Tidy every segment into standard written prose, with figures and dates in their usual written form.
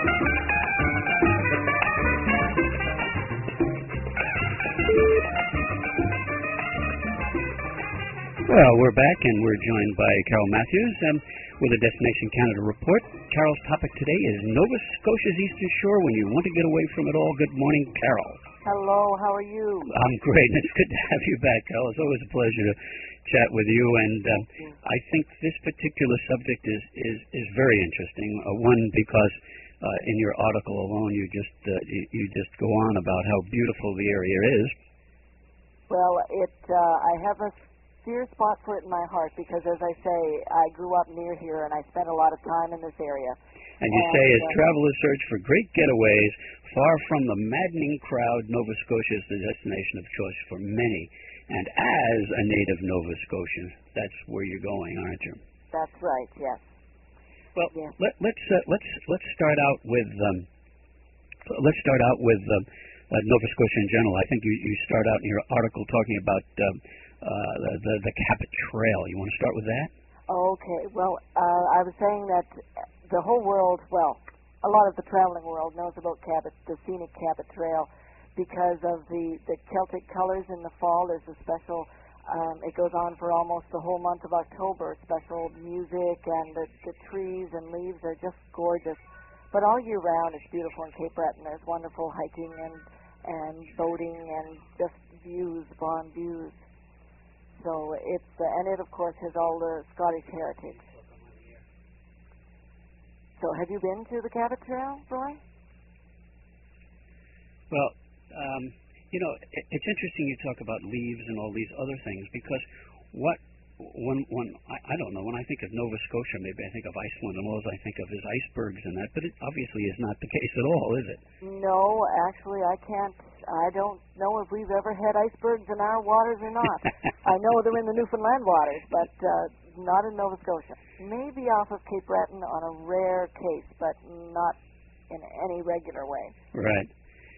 Well, we're back, and we're joined by Carol Matthews with a Destination Canada report. Carol's topic today is Nova Scotia's Eastern Shore when you want to get away from it all. Good morning, Carol. Hello, how are you? I'm great, and it's good to have you back, Carol. It's always a pleasure to chat with you, and I think this particular subject is very interesting. One, because in your article alone, you just go on about how beautiful the area is. Well, I have a dear spot for it in my heart because, as I say, I grew up near here and I spent a lot of time in this area. And you say, as travelers search for great getaways, far from the maddening crowd, Nova Scotia is the destination of choice for many. And as a native Nova Scotian, that's where you're going, aren't you? That's right. Yes. Well, yes. Let's start out with Nova Scotia in general. I think you start out in your article talking about the Cabot Trail. You want to start with that? Okay. Well, I was saying that the whole world, well, a lot of the traveling world knows about Cabot, the scenic Cabot Trail, because of the Celtic colors in the fall. There's a special, it goes on for almost the whole month of October, special music, and the trees and leaves are just gorgeous. But all year round, it's beautiful in Cape Breton. There's wonderful hiking and boating and just views, upon views. So and it of course has all the Scottish heritage. So have you been to the Cabot Trail, Roy? Well, it's interesting you talk about leaves and all these other things because I don't know, when I think of Nova Scotia, maybe I think of Iceland, and all I think of is icebergs and that, but it obviously is not the case at all, is it? No, actually, I don't know if we've ever had icebergs in our waters or not. I know they're in the Newfoundland waters, but not in Nova Scotia. Maybe off of Cape Breton on a rare case, but not in any regular way. Right.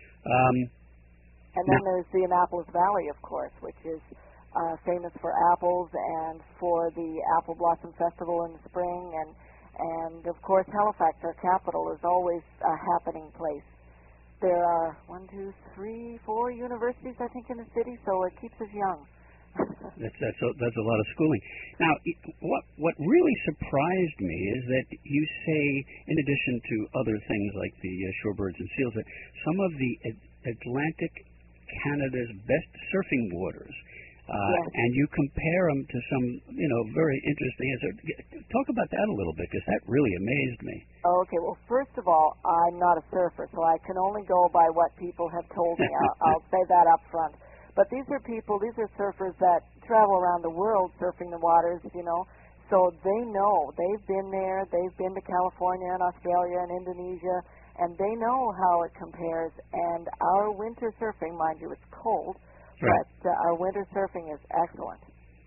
And then there's the Annapolis Valley, of course, which is famous for apples and for the Apple Blossom Festival in the spring, and of course Halifax, our capital, is always a happening place. There are 1, 2, 3, 4 universities, I think, in the city, so it keeps us young. That's a lot of schooling. Now, what really surprised me is that you say, in addition to other things like the shorebirds and seals, that some of the Atlantic Canada's best surfing waters. Yes. And you compare them to some, very interesting. Talk about that a little bit, because that really amazed me. Okay, well, first of all, I'm not a surfer, so I can only go by what people have told me. I'll say that up front. But these are surfers that travel around the world surfing the waters, so they know. They've been there. They've been to California and Australia and Indonesia, and they know how it compares. And our winter surfing, mind you, it's cold. Right. But our winter surfing is excellent.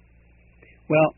Well,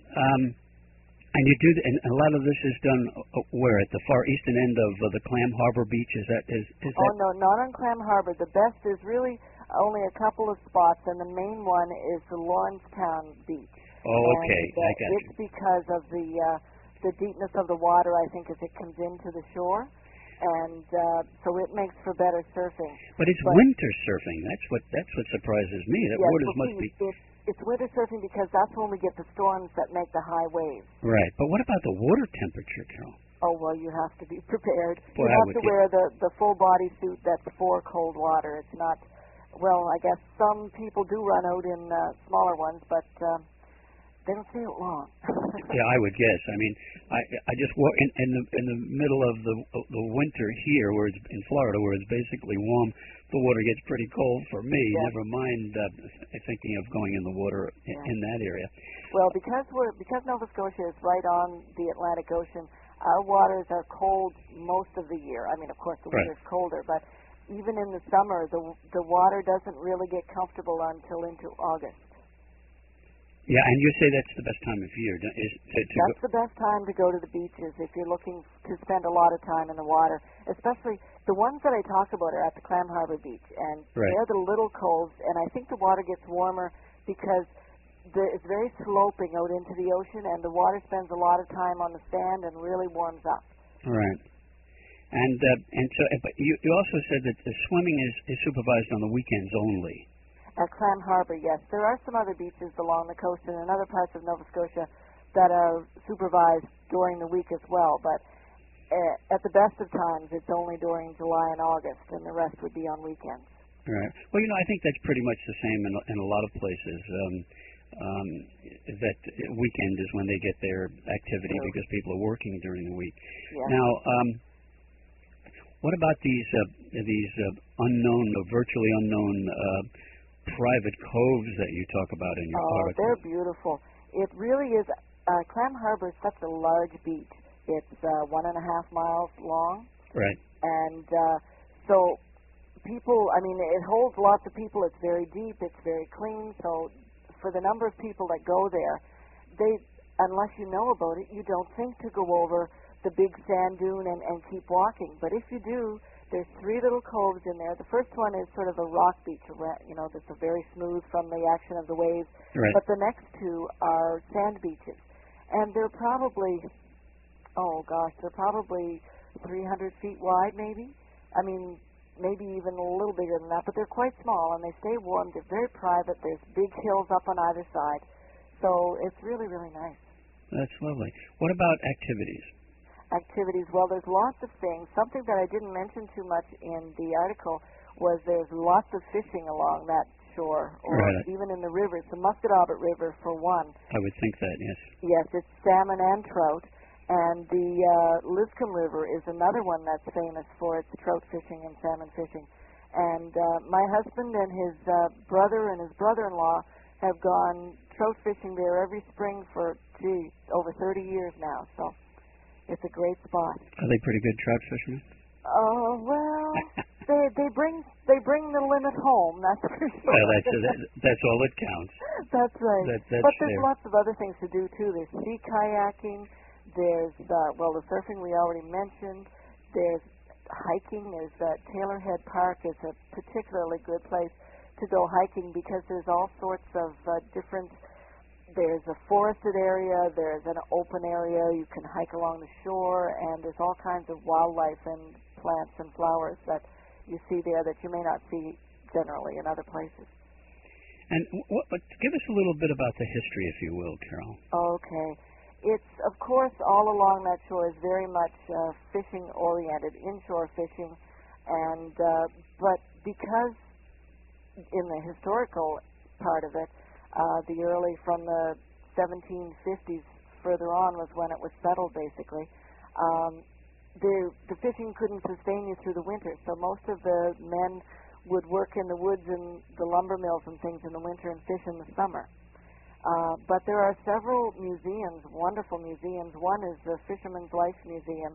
and you do, and a lot of this is done where, at the far eastern end of the Clam Harbor Beach? Is that? Oh no, not on Clam Harbor. The best is really only a couple of spots, and the main one is the Lawrencetown Beach. Oh, okay, I got you. It's because of the deepness of the water, I think, as it comes into the shore. And so it makes for better surfing. But it's winter surfing. That's what surprises me. That waters must be. It's winter surfing because that's when we get the storms that make the high waves. Right. But what about the water temperature, Carol? Oh well, you have to be prepared. Boy, you have to wear the full body suit that's for cold water. It's not. Well, I guess some people do run out in smaller ones, but. They don't stay out long. Yeah, I would guess. I mean, I just walk in the middle of the winter here, where it's in Florida, where it's basically warm. The water gets pretty cold for me. Yeah. Never mind thinking of going in the water in that area. Well, because Nova Scotia is right on the Atlantic Ocean, our waters are cold most of the year. I mean, of course, the winter's colder, but even in the summer, the water doesn't really get comfortable until into August. Yeah, and you say that's the best time of year. That's the best time to go to the beaches if you're looking to spend a lot of time in the water. Especially the ones that I talk about are at the Clam Harbor Beach, and they're the little coves, and I think the water gets warmer because it's very sloping out into the ocean, and the water spends a lot of time on the sand and really warms up. Right. And so, but you also said that the swimming is supervised on the weekends only. At Clam Harbor, yes. There are some other beaches along the coast and in other parts of Nova Scotia that are supervised during the week as well, but at the best of times, it's only during July and August, and the rest would be on weekends. Right. Well, I think that's pretty much the same in a lot of places. That weekend is when they get their activity because people are working during the week. Yes. Now, what about these unknown, or virtually unknown private coves that you talk about in your article? They're beautiful. It really is. Clam Harbor is such a large beach. It's 1.5 miles long. Right. And so people, it holds lots of people. It's very deep. It's very clean. So for the number of people that go there, unless you know about it, you don't think to go over the big sand dune and keep walking. But if you do, there's 3 little coves in there. The first one is sort of a rock beach, that's a very smooth from the action of the waves. Right. But the next 2 are sand beaches. And they're probably 300 feet wide, maybe. Maybe even a little bigger than that, but they're quite small, and they stay warm. They're very private. There's big hills up on either side. So it's really, really nice. That's lovely. What about activities? Activities, well, there's lots of things. Something that I didn't mention too much in the article was there's lots of fishing along that shore, or right. even in the rivers. The Musquodoboit River, for one. I would think that, yes. Yes, it's salmon and trout. And the Liscombe River is another one that's famous for its trout fishing and salmon fishing. And my husband and his brother and his brother-in-law have gone trout fishing there every spring for, over 30 years now. So it's a great spot. Are they pretty good trout fishermen? Oh, well, they bring the limit home, that's for sure. Well, that's all that counts. That's right. That's but there's fair. lots of other things to do, too. There's sea kayaking. There's, the surfing we already mentioned. There's hiking. There's Taylor Head Park is a particularly good place to go hiking because there's all sorts of different, there's a forested area, there's an open area, you can hike along the shore, and there's all kinds of wildlife and plants and flowers that you see there that you may not see generally in other places. And give us a little bit about the history, if you will, Carol. Okay. It's, of course, all along that shore is very much fishing-oriented, inshore fishing, and but because in the historical part of it, from the 1750s further on was when it was settled, basically. The fishing couldn't sustain you through the winter, so most of the men would work in the woods and the lumber mills and things in the winter and fish in the summer. But there are several museums, wonderful museums. One is the Fisherman's Life Museum.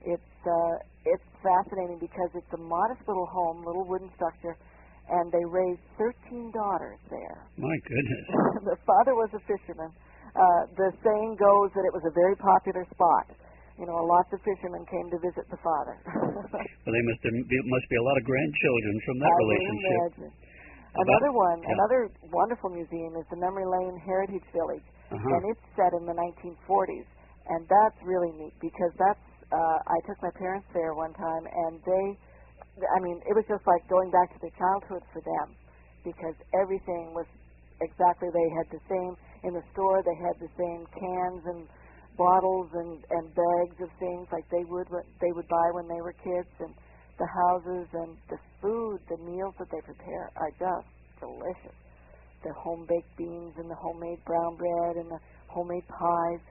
It's fascinating because it's a modest little home, little wooden structure, and they raised 13 daughters there. My goodness. The father was a fisherman. The saying goes that it was a very popular spot. Lots of fishermen came to visit the father. Well, they must be a lot of grandchildren from that relationship. Imagine. Another wonderful museum is the Memory Lane Heritage Village, and it's set in the 1940s, and that's really neat because I took my parents there one time, and it was just like going back to their childhood for them because everything was exactly, they had the same, in the store they had the same cans and bottles and bags of things like they would buy when they were kids, and the houses and the food, the meals that they prepare are just delicious. The home-baked beans and the homemade brown bread and the homemade pies.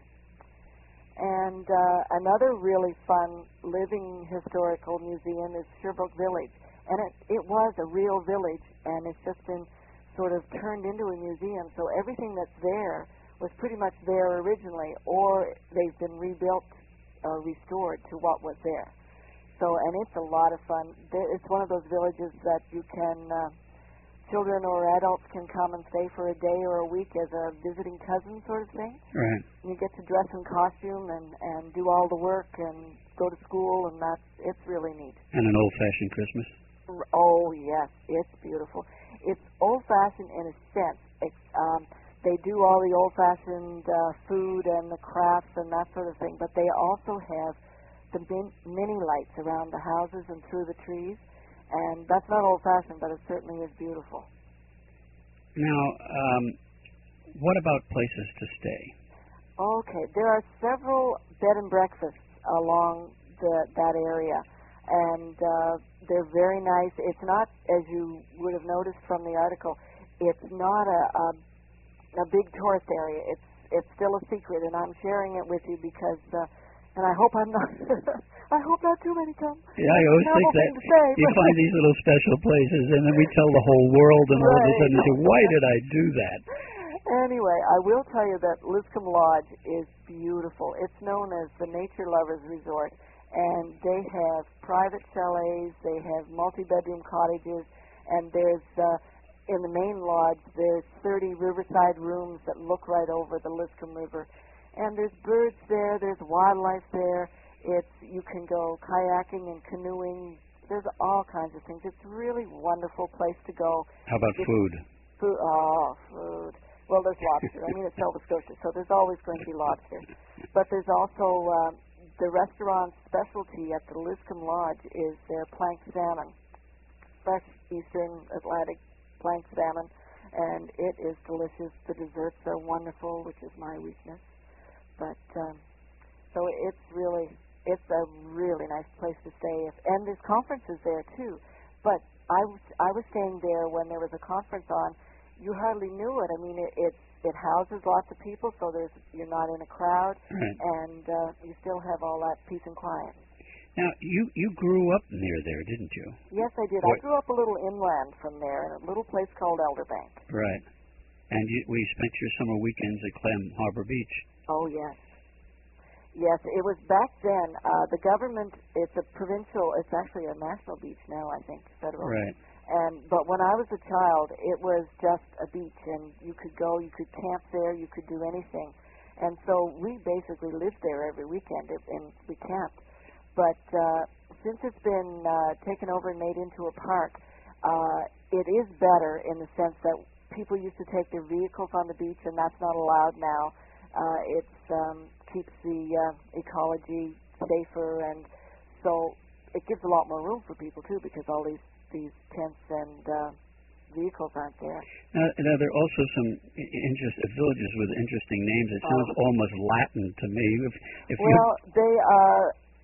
And another really fun living historical museum is Sherbrooke Village. And it was a real village, and it's just been sort of turned into a museum. So everything that's there was pretty much there originally, or they've been rebuilt or restored to what was there. So, and it's a lot of fun. It's one of those villages that you can, children or adults can come and stay for a day or a week as a visiting cousin sort of thing. Right. And you get to dress in costume and do all the work and go to school, and it's really neat. And an old-fashioned Christmas. Oh, yes. It's beautiful. It's old-fashioned in a sense. They do all the old-fashioned food and the crafts and that sort of thing, but they also have the mini lights around the houses and through the trees. And that's not old-fashioned, but it certainly is beautiful. Now, what about places to stay? Okay, there are several bed and breakfasts along that area, and they're very nice. It's not, as you would have noticed from the article, it's not a big tourist area. It's still a secret, and I'm sharing it with you because, and I hope I'm not. I hope not too many come. Yeah, I always think that you find these little special places, and then we tell the whole world, and all of a sudden you say, "Why did I do that?" Anyway, I will tell you that Liscombe Lodge is beautiful. It's known as the Nature Lovers Resort, and they have private chalets, they have multi-bedroom cottages, and there's in the main lodge there's 30 riverside rooms that look right over the Liscombe River, and there's birds there, there's wildlife there. You can go kayaking and canoeing. There's all kinds of things. It's a really wonderful place to go. How about food? Food. Well, there's lobster. I mean, it's Nova Scotia, so there's always going to be lobster. But there's also the restaurant's specialty at the Liscombe Lodge is their planked salmon, fresh Eastern Atlantic planked salmon, and it is delicious. The desserts are wonderful, which is my weakness. But so it's a really nice place to stay. And there's conferences there too. But I was staying there when there was a conference on. You hardly knew it. I mean, it houses lots of people, so you're not in a crowd, right. And you still have all that peace and quiet. Now, you grew up near there, didn't you? Yes, I did. I grew up a little inland from there in a little place called Elderbank. Right. And we spent your summer weekends at Clem Harbor Beach. Oh, yes. Yes, it was back then. The government, it's actually a national beach now, I think, federal. Right. But when I was a child, it was just a beach, and you could go, you could camp there, you could do anything. And so we basically lived there every weekend, and we camped. But since it's been taken over and made into a park, it is better in the sense that people used to take their vehicles on the beach, and that's not allowed now. It keeps the ecology safer, and so it gives a lot more room for people, too, because all these tents and vehicles aren't there. Now there are also some villages with interesting names. It sounds almost Latin to me. They are.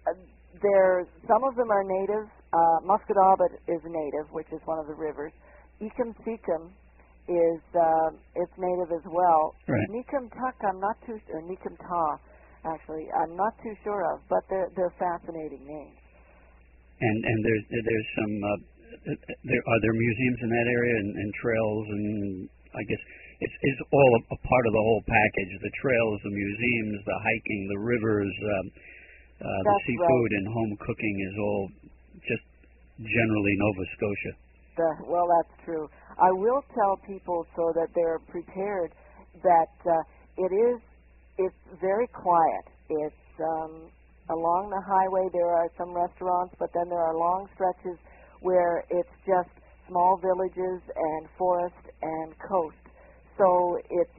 Some of them are native. Musquodoboit is native, which is one of the rivers. Ecum is it's native as well. Right. Necum-Tuck, I'm not too, or Necum-Ta, actually, I'm not too sure of, but they're fascinating names. And there's some. Are there museums in that area and trails, and I guess it's all a part of the whole package. The trails, the museums, the hiking, the rivers, the seafood, right. And home cooking is all just generally Nova Scotia. Well, that's true. I will tell people so that they're prepared that it's very quiet. It's along the highway there are some restaurants, but then there are long stretches where it's just small villages and forest and coast. So it's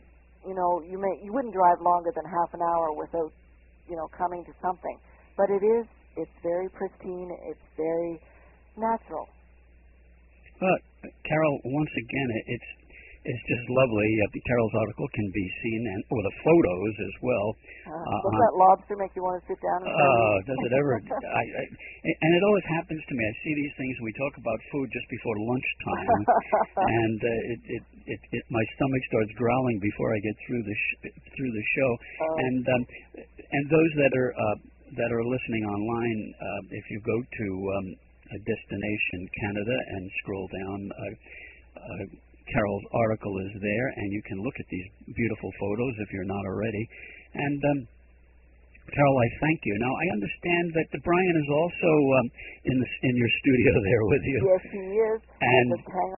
you wouldn't drive longer than half an hour without coming to something. But it's very pristine. It's very natural. Well, Carol, once again, it's just lovely. Carol's article can be seen, or the photos as well. Does that lobster make you want to sit down? Does it ever? And it always happens to me. I see these things. We talk about food just before lunchtime, and my stomach starts growling before I get through the show. And those that are listening online, if you go to Destination Canada and scroll down, Carol's article is there, and you can look at these beautiful photos if you're not already. And Carol, I thank you. Now I understand that Brian is also in your studio there with you. Yes, he is. And